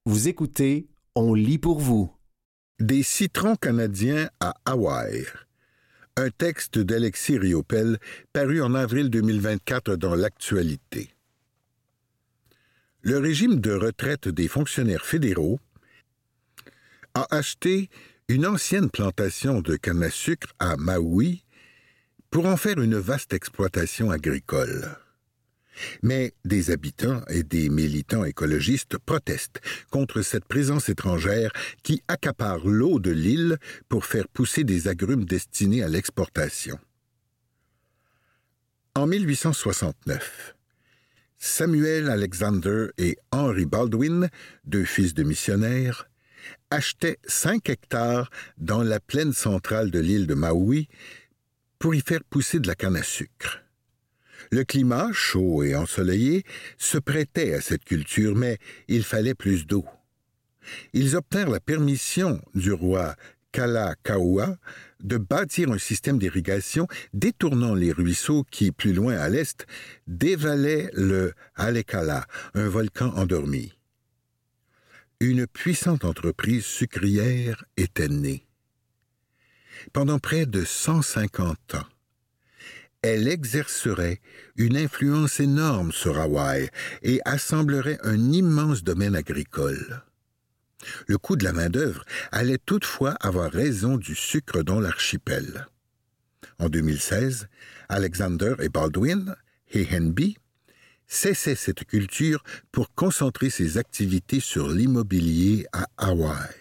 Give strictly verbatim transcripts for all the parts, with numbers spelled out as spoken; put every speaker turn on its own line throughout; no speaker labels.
Vous écoutez, on lit pour vous.
Des citrons canadiens à Hawaï. Un texte d'Alexis Riopel paru en avril deux mille vingt-quatre dans l'Actualité. Le régime de retraite des fonctionnaires fédéraux a acheté une ancienne plantation de canne à sucre à Maui pour en faire une vaste exploitation agricole. Mais des habitants et des militants écologistes protestent contre cette présence étrangère qui accapare l'eau de l'île pour faire pousser des agrumes destinés à l'exportation. En mille huit cent soixante-neuf, Samuel Alexander et Henry Baldwin, deux fils de missionnaires, achetaient cinq hectares dans la plaine centrale de l'île de Maui pour y faire pousser de la canne à sucre. Le climat, chaud et ensoleillé, se prêtait à cette culture, mais il fallait plus d'eau. Ils obtinrent la permission du roi Kalakaua de bâtir un système d'irrigation détournant les ruisseaux qui, plus loin à l'est, dévalaient le Haleakala, un volcan endormi. Une puissante entreprise sucrière était née. Pendant près de cent cinquante ans, elle exercerait une influence énorme sur Hawaï et assemblerait un immense domaine agricole. Le coût de la main-d'œuvre allait toutefois avoir raison du sucre dans l'archipel. En deux mille seize, Alexander et Baldwin, Hehenby, cessaient cette culture pour concentrer ses activités sur l'immobilier à Hawaï.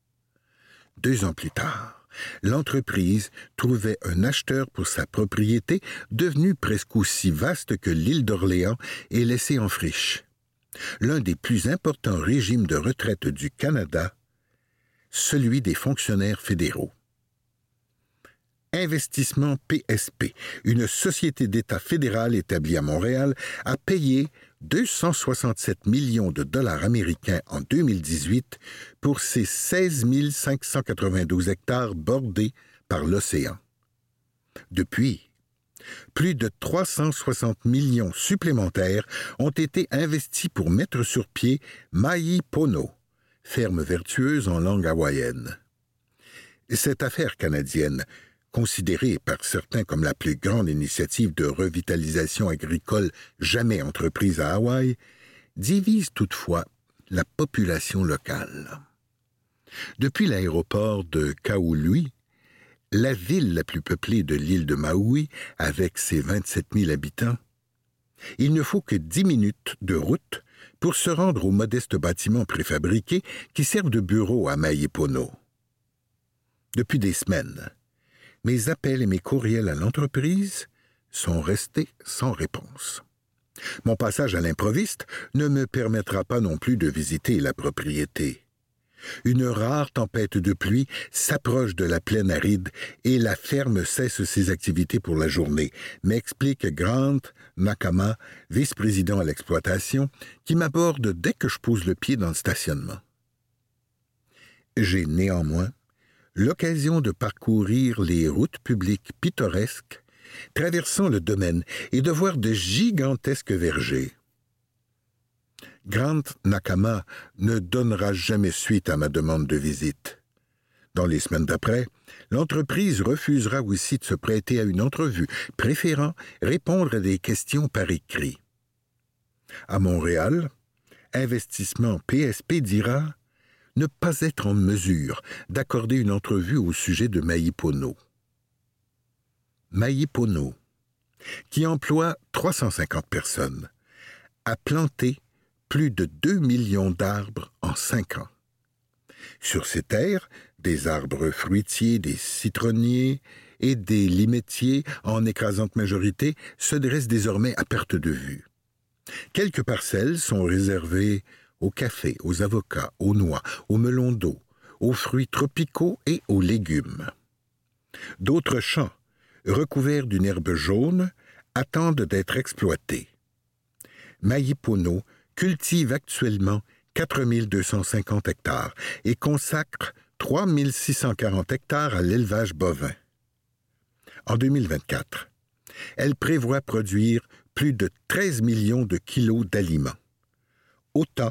Deux ans plus tard, l'entreprise trouvait un acheteur pour sa propriété devenue presque aussi vaste que l'île d'Orléans et laissée en friche. L'un des plus importants régimes de retraite du Canada, celui des fonctionnaires fédéraux. Investissement P S P, une société d'État fédérale établie à Montréal, a payé deux cent soixante-sept millions de dollars américains en deux mille dix-huit pour ses seize mille cinq cent quatre-vingt-douze hectares bordés par l'océan. Depuis, plus de trois cent soixante millions supplémentaires ont été investis pour mettre sur pied Mahi Pono, ferme vertueuse en langue hawaïenne. Cette affaire canadienne, considérée par certains comme la plus grande initiative de revitalisation agricole jamais entreprise à Hawaï, divise toutefois la population locale. Depuis l'aéroport de Kaului, la ville la plus peuplée de l'île de Maui, avec ses vingt-sept mille habitants, il ne faut que dix minutes de route pour se rendre aux modestes bâtiments préfabriqués qui servent de bureau à Mahi Pono. Depuis des semaines, mes appels et mes courriels à l'entreprise sont restés sans réponse. Mon passage à l'improviste ne me permettra pas non plus de visiter la propriété. Une rare tempête de pluie s'approche de la plaine aride et la ferme cesse ses activités pour la journée, m'explique Grant Nakama, vice-président à l'exploitation, qui m'aborde dès que je pose le pied dans le stationnement. J'ai néanmoins l'occasion de parcourir les routes publiques pittoresques, traversant le domaine et de voir de gigantesques vergers. Grant Nakama ne donnera jamais suite à ma demande de visite. Dans les semaines d'après, l'entreprise refusera aussi de se prêter à une entrevue, préférant répondre à des questions par écrit. À Montréal, Investissement P S P dira ne pas être en mesure d'accorder une entrevue au sujet de Mahi Pono. Mahi Pono, qui emploie trois cent cinquante personnes, a planté plus de deux millions d'arbres en cinq ans. Sur ces terres, des arbres fruitiers, des citronniers et des limettiers, en écrasante majorité, se dressent désormais à perte de vue. Quelques parcelles sont réservées au café, aux avocats, aux noix, aux melons d'eau, aux fruits tropicaux et aux légumes. D'autres champs, recouverts d'une herbe jaune, attendent d'être exploités. Mahi Pono cultive actuellement quatre mille deux cent cinquante hectares et consacre trois mille six cent quarante hectares à l'élevage bovin. En deux mille vingt-quatre, elle prévoit produire plus de treize millions de kilos d'aliments, autant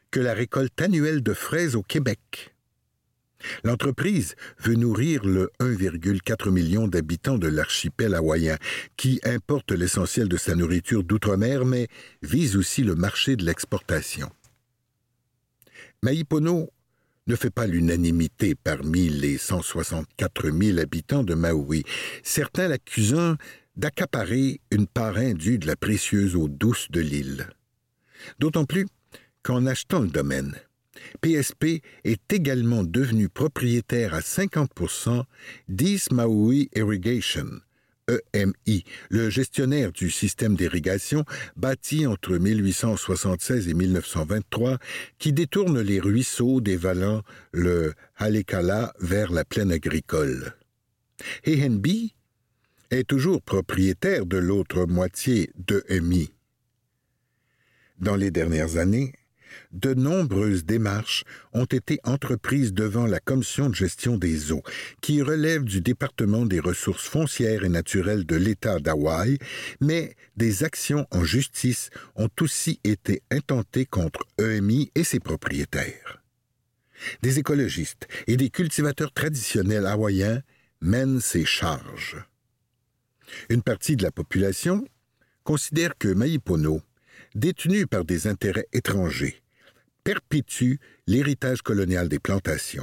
que la récolte annuelle de fraises au Québec. L'entreprise veut nourrir le un virgule quatre million d'habitants de l'archipel hawaïen, qui importe l'essentiel de sa nourriture d'outre-mer, mais vise aussi le marché de l'exportation. Mahi Pono ne fait pas l'unanimité parmi les cent soixante-quatre mille habitants de Maui, certains l'accusant d'accaparer une part indue de la précieuse eau douce de l'île. D'autant plus qu'en achetant le domaine, P S P est également devenu propriétaire à cinquante pour cent d'East Maui Irrigation, E M I, le gestionnaire du système d'irrigation bâti entre mille huit cent soixante-seize et mille neuf cent vingt-trois, qui détourne les ruisseaux dévalant le Haleakala vers la plaine agricole. E M I est toujours propriétaire de l'autre moitié d'E M I. Dans les dernières années, de nombreuses démarches ont été entreprises devant la Commission de gestion des eaux, qui relève du département des ressources foncières et naturelles de l'État d'Hawaï, mais des actions en justice ont aussi été intentées contre E M I et ses propriétaires. Des écologistes et des cultivateurs traditionnels hawaïens mènent ces charges. Une partie de la population considère que Mahi Pono, détenu par des intérêts étrangers, perpétue l'héritage colonial des plantations.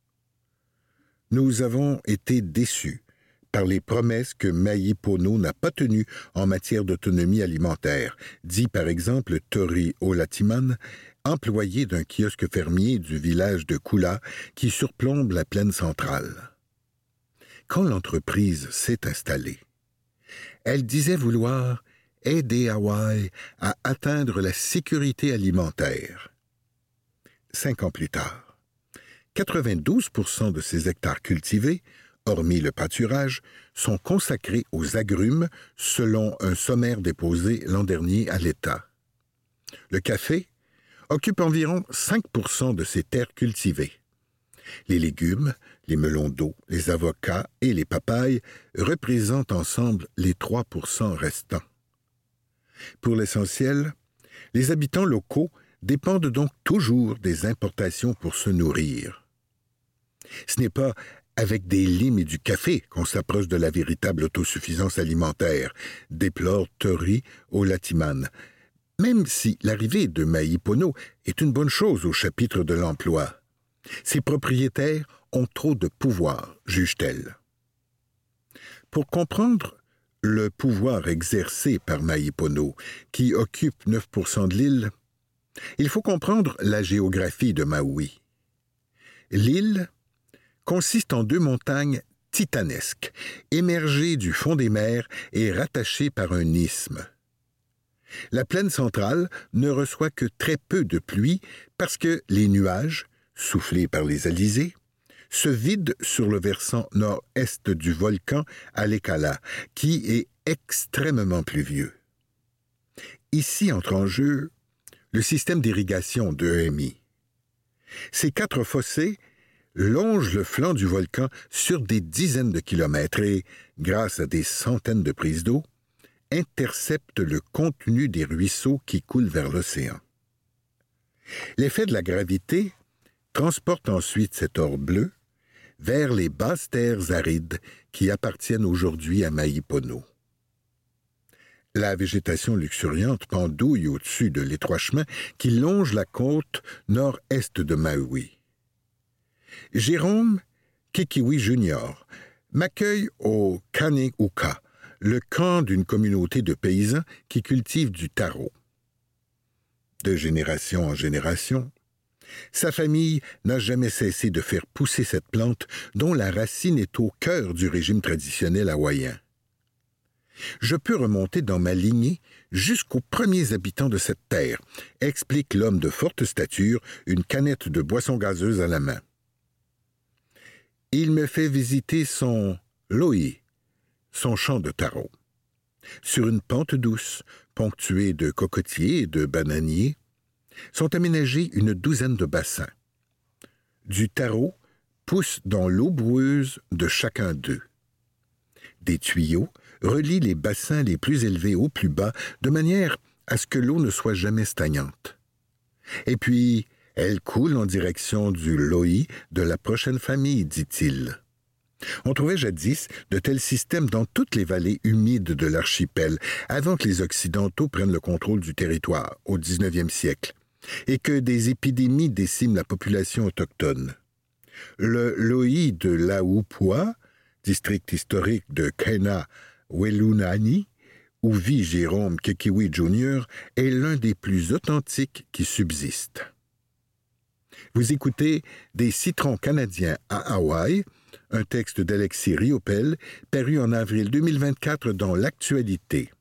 Nous avons été déçus par les promesses que Mahi Pono n'a pas tenues en matière d'autonomie alimentaire, dit par exemple Tori Olatiman, employé d'un kiosque fermier du village de Kula qui surplombe la plaine centrale. Quand l'entreprise s'est installée, elle disait vouloir aider Hawaï à atteindre la sécurité alimentaire. Cinq ans plus tard, quatre-vingt-douze pour cent de ces hectares cultivés, hormis le pâturage, sont consacrés aux agrumes selon un sommaire déposé l'an dernier à l'État. Le café occupe environ cinq pour cent de ces terres cultivées. Les légumes, les melons d'eau, les avocats et les papayes représentent ensemble les trois pour cent restants. Pour l'essentiel, les habitants locaux dépendent donc toujours des importations pour se nourrir. Ce n'est pas avec des limes et du café qu'on s'approche de la véritable autosuffisance alimentaire, déplore Tori Olatiman, même si l'arrivée de Mahi Pono est une bonne chose au chapitre de l'emploi. Ses propriétaires ont trop de pouvoir, juge-t-elle. Pour comprendre le pouvoir exercé par Mahi Pono, qui occupe neuf pour cent de l'île, il faut comprendre la géographie de Maui. L'île consiste en deux montagnes titanesques, émergées du fond des mers et rattachées par un isthme. La plaine centrale ne reçoit que très peu de pluie parce que les nuages, soufflés par les alizés, se vident sur le versant nord-est du volcan Haleakala, qui est extrêmement pluvieux. Ici entre en jeu le système d'irrigation de E M I. Ces quatre fossés longent le flanc du volcan sur des dizaines de kilomètres et, grâce à des centaines de prises d'eau, interceptent le contenu des ruisseaux qui coulent vers l'océan. L'effet de la gravité transporte ensuite cet or bleu vers les basses terres arides qui appartiennent aujourd'hui à Mahi Pono. La végétation luxuriante pendouille au-dessus de l'étroit chemin qui longe la côte nord-est de Maui. Jérôme Kikiwi Junior m'accueille au Kaneuka, le camp d'une communauté de paysans qui cultivent du taro. De génération en génération, sa famille n'a jamais cessé de faire pousser cette plante dont la racine est au cœur du régime traditionnel hawaïen. Je peux remonter dans ma lignée jusqu'aux premiers habitants de cette terre, explique l'homme de forte stature, une canette de boisson gazeuse à la main. Il me fait visiter son loi, son champ de taro. Sur une pente douce, ponctuée de cocotiers et de bananiers, sont aménagés une douzaine de bassins. Du taro pousse dans l'eau boueuse de chacun d'eux. Des tuyaux relient les bassins les plus élevés aux plus bas, de manière à ce que l'eau ne soit jamais stagnante. Et puis, elle coule en direction du Loï de la prochaine famille, dit-il. On trouvait jadis de tels systèmes dans toutes les vallées humides de l'archipel, avant que les Occidentaux prennent le contrôle du territoire, au dix-neuvième siècle, et que des épidémies déciment la population autochtone. Le Loï de Laupua, district historique de Kainawelunani, où vit Jérôme Kekiwi junior, est l'un des plus authentiques qui subsistent. Vous écoutez Des citrons canadiens à Hawaï, un texte d'Alexis Riopel, paru en avril deux mille vingt-quatre dans L'Actualité.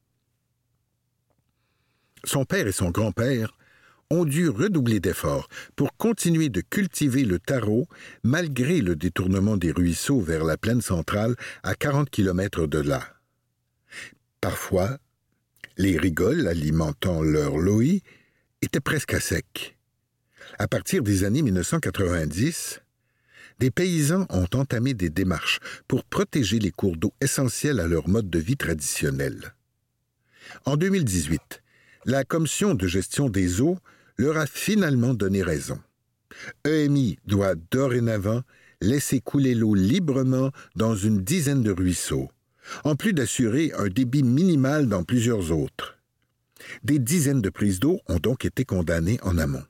Son père et son grand-père ont dû redoubler d'efforts pour continuer de cultiver le taro malgré le détournement des ruisseaux vers la plaine centrale à quarante kilomètres de là. Parfois, les rigoles alimentant leur Loï étaient presque à sec. À partir des années mille neuf cent quatre-vingt-dix, des paysans ont entamé des démarches pour protéger les cours d'eau essentiels à leur mode de vie traditionnel. En deux mille dix-huit, la Commission de gestion des eaux leur a finalement donné raison. E M I doit dorénavant laisser couler l'eau librement dans une dizaine de ruisseaux, en plus d'assurer un débit minimal dans plusieurs autres. Des dizaines de prises d'eau ont donc été condamnées en amont.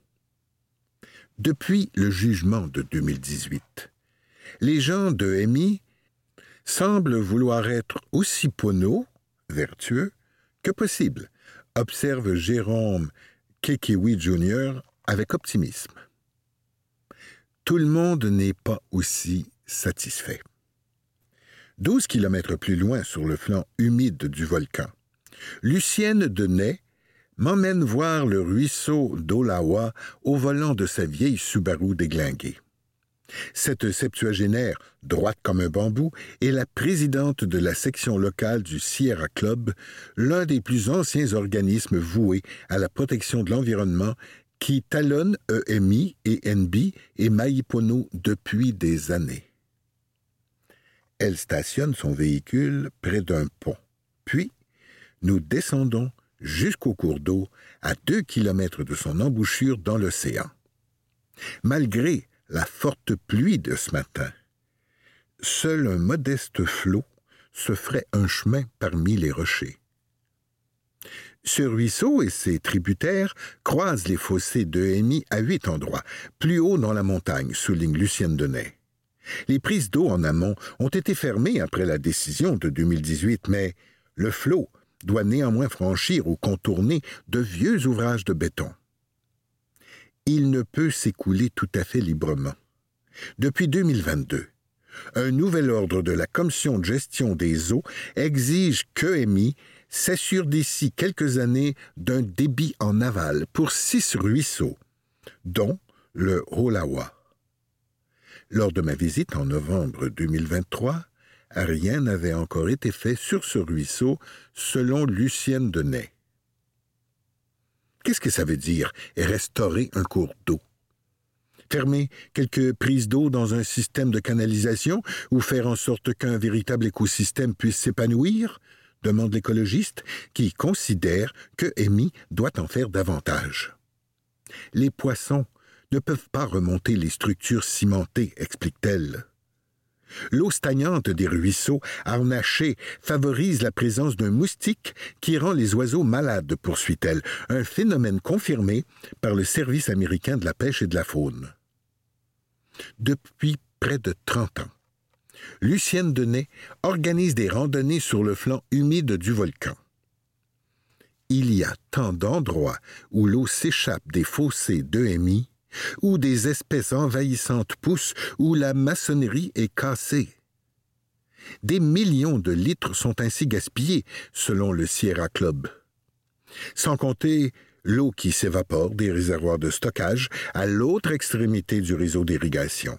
Depuis le jugement de deux mille dix-huit, les gens de E M I semblent vouloir être aussi poneaux, vertueux, que possible, observe Jérôme Kekiwi junior avec optimisme. Tout le monde n'est pas aussi satisfait. Douze kilomètres plus loin sur le flanc humide du volcan, Lucienne Denay m'emmène voir le ruisseau d'Olawa au volant de sa vieille Subaru déglinguée. Cette septuagénaire, droite comme un bambou, est la présidente de la section locale du Sierra Club, l'un des plus anciens organismes voués à la protection de l'environnement qui talonne E M I et N B et Maipono depuis des années. Elle stationne son véhicule près d'un pont. Puis, nous descendons jusqu'au cours d'eau, à deux kilomètres de son embouchure dans l'océan. Malgré la forte pluie de ce matin, seul un modeste flot se ferait un chemin parmi les rochers. Ce ruisseau et ses tributaires croisent les fossés de E M I à huit endroits, plus haut dans la montagne, souligne Lucienne Denay. Les prises d'eau en amont ont été fermées après la décision de deux mille dix-huit, mais le flot doit néanmoins franchir ou contourner de vieux ouvrages de béton. Il ne peut s'écouler tout à fait librement. Depuis deux mille vingt-deux, un nouvel ordre de la Commission de gestion des eaux exige que E M I s'assure d'ici quelques années d'un débit en aval pour six ruisseaux, dont le Olawa. Lors de ma visite en novembre deux mille vingt-trois, rien n'avait encore été fait sur ce ruisseau, selon Lucienne Denay. Qu'est-ce que ça veut dire, restaurer un cours d'eau? Fermer quelques prises d'eau dans un système de canalisation ou faire en sorte qu'un véritable écosystème puisse s'épanouir? Demande l'écologiste, qui considère que E M I doit en faire davantage. Les poissons ne peuvent pas remonter les structures cimentées, explique-t-elle. L'eau stagnante des ruisseaux harnachés favorise la présence d'un moustique qui rend les oiseaux malades, poursuit-elle, un phénomène confirmé par le Service américain de la pêche et de la faune. Depuis près de trente ans, Lucienne Denay organise des randonnées sur le flanc humide du volcan. Il y a tant d'endroits où l'eau s'échappe des fossés d'E M I, où des espèces envahissantes poussent, où la maçonnerie est cassée. Des millions de litres sont ainsi gaspillés, selon le Sierra Club. Sans compter l'eau qui s'évapore des réservoirs de stockage à l'autre extrémité du réseau d'irrigation.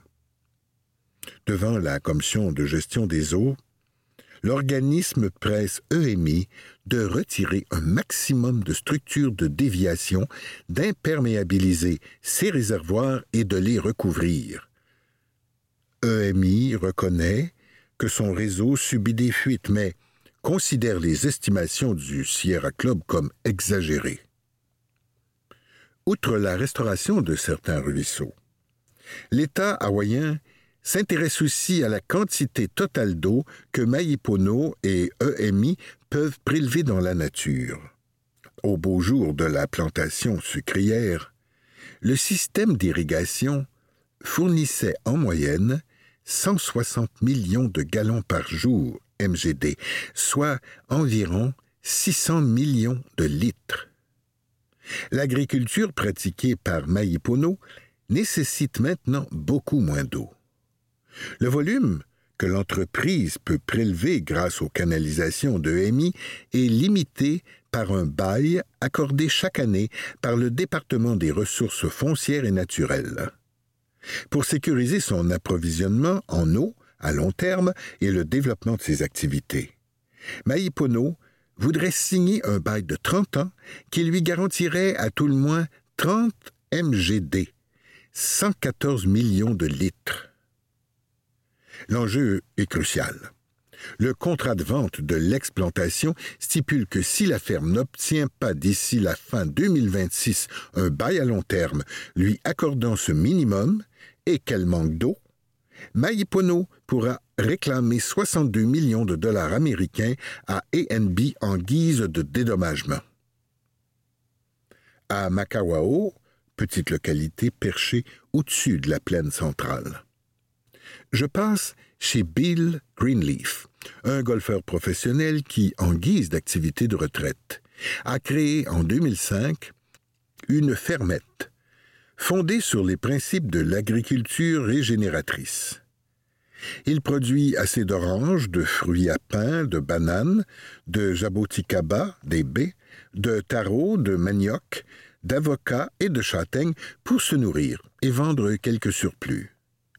Devant la Commission de gestion des eaux, l'organisme presse E M I de retirer un maximum de structures de déviation, d'imperméabiliser ces réservoirs et de les recouvrir. E M I reconnaît que son réseau subit des fuites, mais considère les estimations du Sierra Club comme exagérées. outre la restauration de certains ruisseaux. L'État hawaïen s'intéresse aussi à la quantité totale d'eau que Mahi Pono et E M I peuvent prélever dans la nature. Au beau jour de la plantation sucrière, le système d'irrigation fournissait en moyenne cent soixante millions de gallons par jour M G D, soit environ six cents millions de litres. L'agriculture pratiquée par Mahi Pono nécessite maintenant beaucoup moins d'eau. Le volume que l'entreprise peut prélever grâce aux canalisations de E M I est limité par un bail accordé chaque année par le département des ressources foncières et naturelles. Pour sécuriser son approvisionnement en eau à long terme et le développement de ses activités, Mahi Pono voudrait signer un bail de trente ans qui lui garantirait à tout le moins trente M G D, cent quatorze millions de litres. L'enjeu est crucial. Le contrat de vente de l'explantation stipule que si la ferme n'obtient pas d'ici la fin deux mille vingt-six un bail à long terme lui accordant ce minimum et qu'elle manque d'eau, Mahi Pono pourra réclamer soixante-deux millions de dollars américains à A N B en guise de dédommagement. À Makawao, petite localité perchée au-dessus de la plaine centrale, je passe chez Bill Greenleaf, un golfeur professionnel qui, en guise d'activité de retraite, a créé en deux mille cinq une fermette fondée sur les principes de l'agriculture régénératrice. Il produit assez d'oranges, de fruits à pain, de bananes, de jaboticaba, des baies, de taro, de manioc, d'avocats et de châtaignes pour se nourrir et vendre quelques surplus.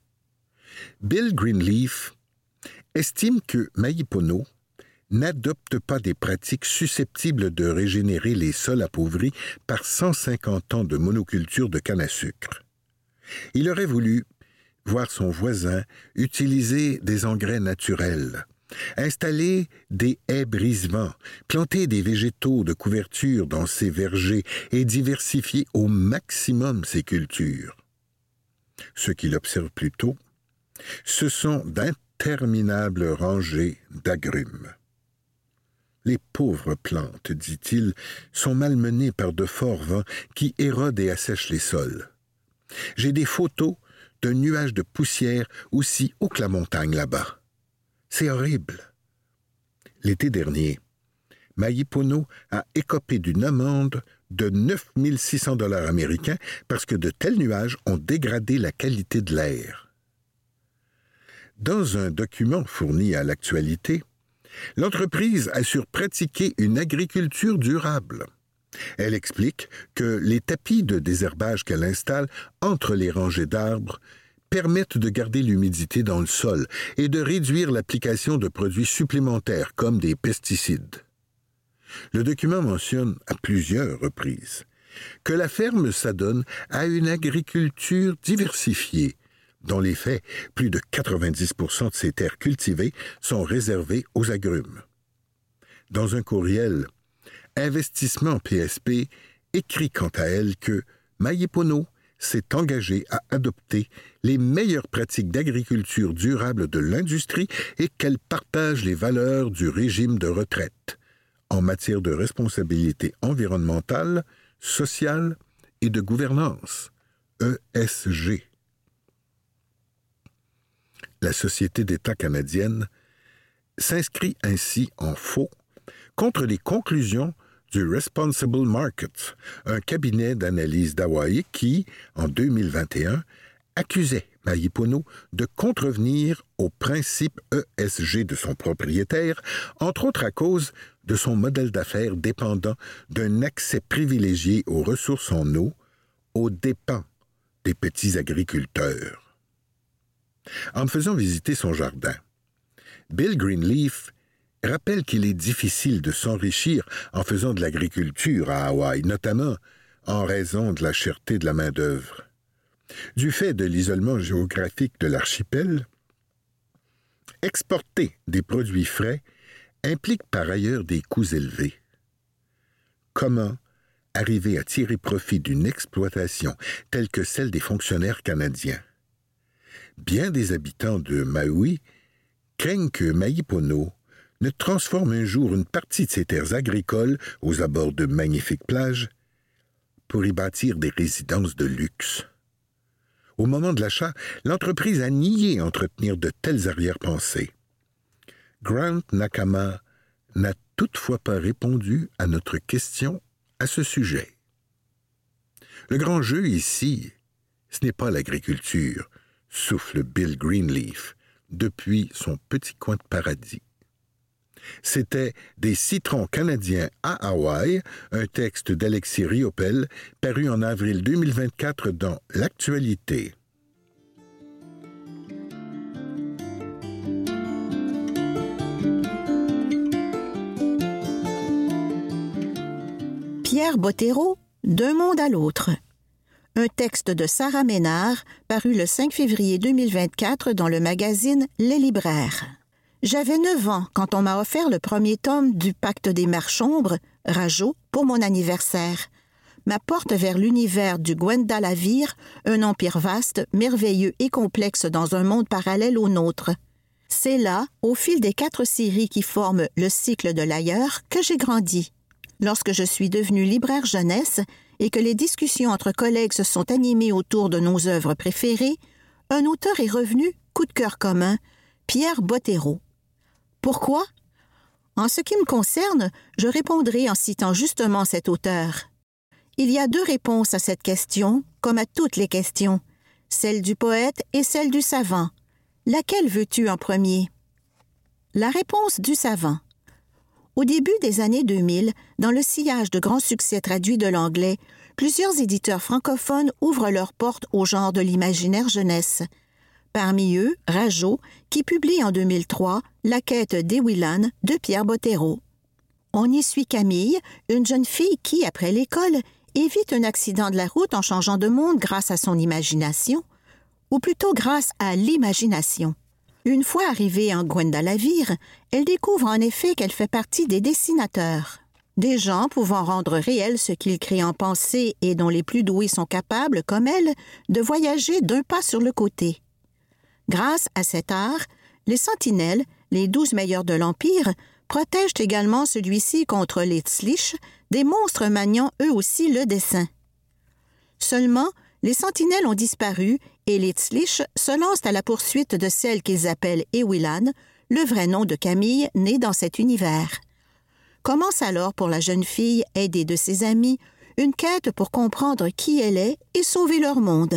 Bill Greenleaf estime que Mahi Pono n'adopte pas des pratiques susceptibles de régénérer les sols appauvris par cent cinquante ans de monoculture de canne à sucre. Il aurait voulu voir son voisin utiliser des engrais naturels, installer des haies brise-vent, planter des végétaux de couverture dans ses vergers et diversifier au maximum ses cultures. Ce qu'il observe plutôt, ce sont d'interminables rangées d'agrumes. Les pauvres plantes, dit-il, sont malmenées par de forts vents qui érodent et assèchent les sols. J'ai des photos d'un nuage de poussière aussi haut que la montagne là-bas. C'est horrible. L'été dernier, Mahi Pono a écopé d'une amende de neuf mille six cents dollars américains parce que de tels nuages ont dégradé la qualité de l'air. Dans un document fourni à l'actualité, l'entreprise assure pratiquer une agriculture durable. Elle explique que les tapis de désherbage qu'elle installe entre les rangées d'arbres permettent de garder l'humidité dans le sol et de réduire l'application de produits supplémentaires comme des pesticides. Le document mentionne à plusieurs reprises que la ferme s'adonne à une agriculture diversifiée. Dans les faits, plus de quatre-vingt-dix pour cent de ces terres cultivées sont réservées aux agrumes. Dans un courriel, Investissement P S P écrit quant à elle que Mahi Pono s'est engagé à adopter les meilleures pratiques d'agriculture durable de l'industrie et qu'elle partage les valeurs du régime de retraite en matière de responsabilité environnementale, sociale et de gouvernance, E S G. La Société d'État canadienne s'inscrit ainsi en faux contre les conclusions du Responsible Market, un cabinet d'analyse d'Hawaï qui, en deux mille vingt et un, accusait Mahi Pono de contrevenir aux principes E S G de son propriétaire, entre autres à cause de son modèle d'affaires dépendant d'un accès privilégié aux ressources en eau, aux dépens des petits agriculteurs. En me faisant visiter son jardin, Bill Greenleaf rappelle qu'il est difficile de s'enrichir en faisant de l'agriculture à Hawaï, notamment en raison de la cherté de la main-d'œuvre. Du fait de l'isolement géographique de l'archipel, exporter des produits frais implique par ailleurs des coûts élevés. Comment arriver à tirer profit d'une exploitation telle que celle des fonctionnaires canadiens. Bien des habitants de Maui craignent que Maipono ne transforme un jour une partie de ses terres agricoles aux abords de magnifiques plages pour y bâtir des résidences de luxe. Au moment de l'achat, l'entreprise a nié entretenir de telles arrière-pensées. Grant Nakama n'a toutefois pas répondu à notre question à ce sujet. Le grand jeu ici, ce n'est pas l'agriculture, souffle Bill Greenleaf depuis son petit coin de paradis. C'était Des citrons canadiens à Hawaï, un texte d'Alexis Riopel, paru en avril deux mille vingt-quatre dans L'Actualité.
Pierre Bottero, D'un monde à l'autre. Un texte de Sarah Ménard, paru le cinq février deux mille vingt-quatre dans le magazine Les Libraires. J'avais neuf ans quand on m'a offert le premier tome du Pacte des mers sombres, Rajo, pour mon anniversaire. Ma porte vers l'univers du Gwendalavir, un empire vaste, merveilleux et complexe dans un monde parallèle au nôtre. C'est là, au fil des quatre séries qui forment le cycle de l'ailleurs, que j'ai grandi. Lorsque je suis devenue libraire jeunesse et que les discussions entre collègues se sont animées autour de nos œuvres préférées, un auteur est revenu, coup de cœur commun, Pierre Bottero. Pourquoi? En ce qui me concerne, je répondrai en citant justement cet auteur. Il y a deux réponses à cette question, comme à toutes les questions, celle du poète et celle du savant. Laquelle veux-tu en premier? La réponse du savant. Au début des années deux mille, dans le sillage de grands succès traduits de l'anglais, plusieurs éditeurs francophones ouvrent leurs portes au genre de l'imaginaire jeunesse. Parmi eux, Rajo, qui publie en deux mille trois La quête d'Ewilan de Pierre Bottero. On y suit Camille, une jeune fille qui, après l'école, évite un accident de la route en changeant de monde grâce à son imagination, ou plutôt grâce à l'imagination. Une fois arrivée en Gwendalavir, elle découvre en effet qu'elle fait partie des dessinateurs. Des gens pouvant rendre réel ce qu'ils créent en pensée et dont les plus doués sont capables, comme elle, de voyager d'un pas sur le côté. Grâce à cet art, les sentinelles, les douze meilleurs de l'Empire, protègent également celui-ci contre les Tzlich, des monstres maniant eux aussi le dessin. Seulement, les sentinelles ont disparu et les Tzlich se lancent à la poursuite de celle qu'ils appellent Ewilan, le vrai nom de Camille née dans cet univers. Commence alors pour la jeune fille, aidée de ses amis, une quête pour comprendre qui elle est et sauver leur monde.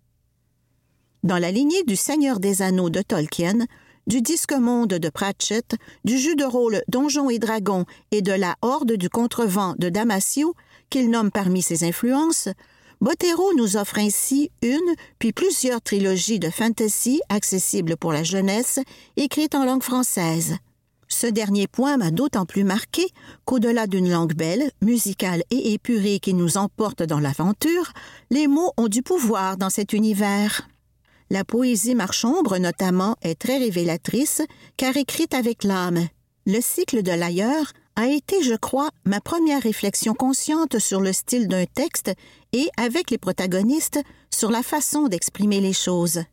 Dans la lignée du Seigneur des Anneaux de Tolkien, du Disque-monde de Pratchett, du jeu de rôle Donjons et Dragons et de la Horde du Contrevent de Damasio, qu'il nomme parmi ses influences, Bottero nous offre ainsi une, puis plusieurs trilogies de fantasy accessibles pour la jeunesse, écrites en langue française. Ce dernier point m'a d'autant plus marqué qu'au-delà d'une langue belle, musicale et épurée qui nous emporte dans l'aventure, les mots ont du pouvoir dans cet univers. La poésie marchombre, notamment, est très révélatrice, car écrite avec l'âme. Le cycle de l'ailleurs a été, je crois, ma première réflexion consciente sur le style d'un texte et, avec les protagonistes, sur la façon d'exprimer les choses.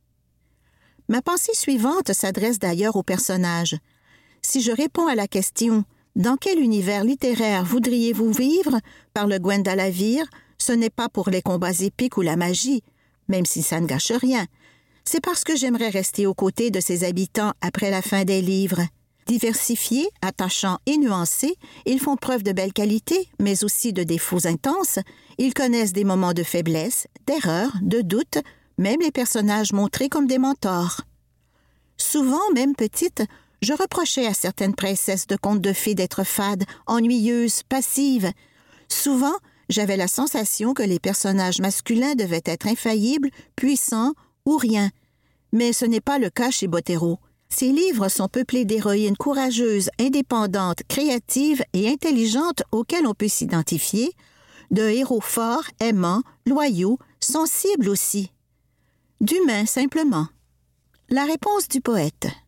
Ma pensée suivante s'adresse d'ailleurs aux personnages. Si je réponds à la question « Dans quel univers littéraire voudriez-vous vivre ?» par le Gwendalavir, ce n'est pas pour les combats épiques ou la magie, même si ça ne gâche rien. C'est parce que j'aimerais rester aux côtés de ses habitants après la fin des livres. Diversifiés, attachants et nuancés, ils font preuve de belles qualités, mais aussi de défauts intenses. Ils connaissent des moments de faiblesse, d'erreur, de doute, même les personnages montrés comme des mentors. Souvent, même petite, je reprochais à certaines princesses de contes de fées d'être fades, ennuyeuses, passives. Souvent, j'avais la sensation que les personnages masculins devaient être infaillibles, puissants ou rien. Mais ce n'est pas le cas chez Bottero. Ses livres sont peuplés d'héroïnes courageuses, indépendantes, créatives et intelligentes auxquelles on peut s'identifier, de héros forts, aimants, loyaux, sensibles aussi. D'humains, simplement. La réponse du poète.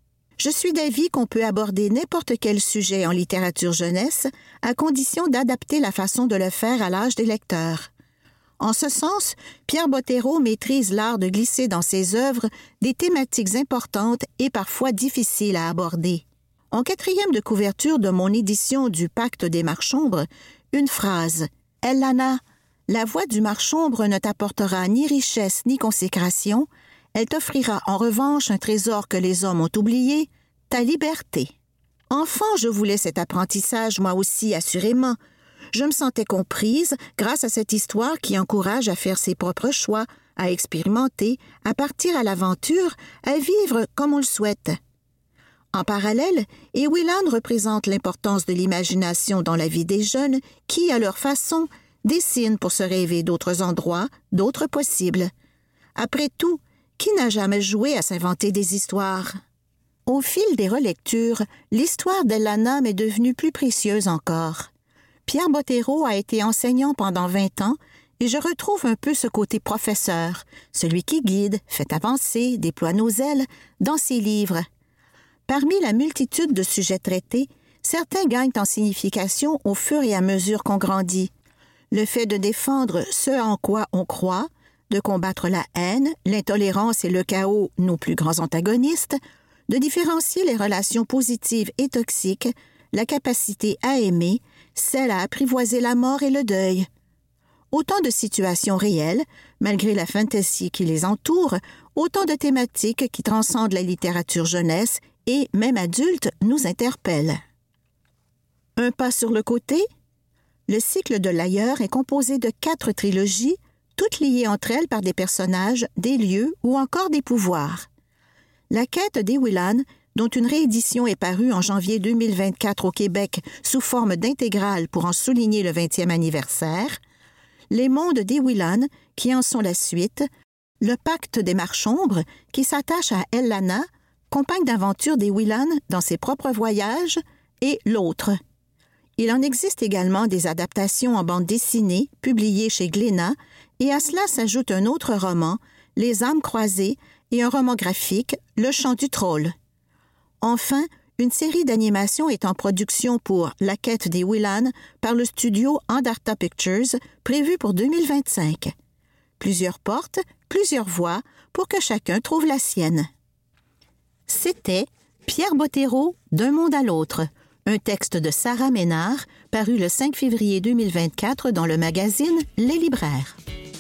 Je suis d'avis qu'on peut aborder n'importe quel sujet en littérature jeunesse à condition d'adapter la façon de le faire à l'âge des lecteurs. En ce sens, Pierre Bottero maîtrise l'art de glisser dans ses œuvres des thématiques importantes et parfois difficiles à aborder. En quatrième de couverture de mon édition du Pacte des Marchombre, une phrase « Elana, la voix du marchombre ne t'apportera ni richesse ni consécration, elle t'offrira en revanche un trésor que les hommes ont oublié, ta liberté. » Enfant, je voulais cet apprentissage moi aussi, assurément. Je me sentais comprise grâce à cette histoire qui encourage à faire ses propres choix, à expérimenter, à partir à l'aventure, à vivre comme on le souhaite. En parallèle, Ewilan représente l'importance de l'imagination dans la vie des jeunes qui, à leur façon, dessinent pour se rêver d'autres endroits, d'autres possibles. Après tout, qui n'a jamais joué à s'inventer des histoires? Au fil des relectures, l'histoire d'Elana m'est devenue plus précieuse encore. Pierre Bottero a été enseignant pendant vingt ans et je retrouve un peu ce côté professeur, celui qui guide, fait avancer, déploie nos ailes, dans ses livres. Parmi la multitude de sujets traités, certains gagnent en signification au fur et à mesure qu'on grandit. Le fait de défendre ce en quoi on croit, de combattre la haine, l'intolérance et le chaos, nos plus grands antagonistes, de différencier les relations positives et toxiques, la capacité à aimer, celle à apprivoiser la mort et le deuil. Autant de situations réelles, malgré la fantaisie qui les entoure, autant de thématiques qui transcendent la littérature jeunesse et, même adulte, nous interpellent. Un pas sur le côté? Le cycle de l'Ailleurs est composé de quatre trilogies, toutes liées entre elles par des personnages, des lieux ou encore des pouvoirs. La quête d'Ewilan, dont une réédition est parue en janvier deux mille vingt-quatre au Québec sous forme d'intégrale pour en souligner le vingtième anniversaire, Les mondes d'Ewilan, qui en sont la suite, Le Pacte des Marchombres, qui s'attache à Elana, compagne d'aventure d'Ewilan dans ses propres voyages, et L'Autre. Il en existe également des adaptations en bande dessinée, publiées chez Glénat, et à cela s'ajoute un autre roman, Les âmes croisées, et un roman graphique, Le chant du troll. Enfin, une série d'animations est en production pour La quête d'Ewilan par le studio Andarta Pictures, prévue pour deux mille vingt-cinq. Plusieurs portes, plusieurs voies, pour que chacun trouve la sienne. C'était Pierre Bottero, D'un monde à l'autre, un texte de Sarah Ménard, paru le cinq février deux mille vingt-quatre dans le magazine Les Libraires.